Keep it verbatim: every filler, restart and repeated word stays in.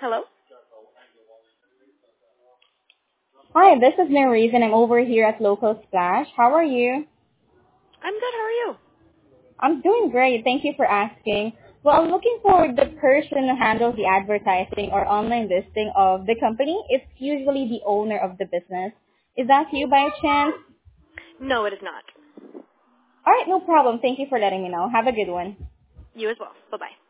Hello? Hi, this is Maurice, and I'm over here at Local Splash. How are you? I'm good. How are you? I'm doing great. Thank you for asking. Well, I'm looking for the person who handles the advertising or online listing of the company. It's usually the owner of the business. Is that you by chance? No, it is not. All right, no problem. Thank you for letting me know. Have a good one. You as well. Bye-bye.